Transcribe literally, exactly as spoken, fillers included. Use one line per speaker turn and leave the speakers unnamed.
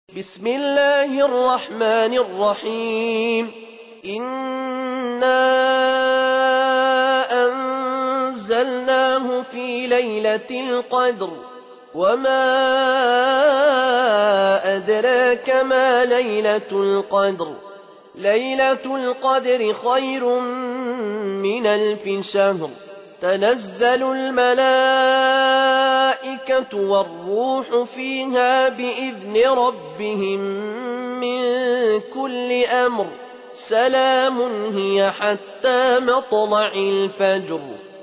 بسم الله الرحمن الرحيم إنا أنزلناه في ليلة القدر وما أدراك ما ليلة القدر ليلة القدر خير من ألف شهر تنزل الملائكة والروح فيها بإذن ربهم من كل أمر سلام هي حتى مطلع الفجر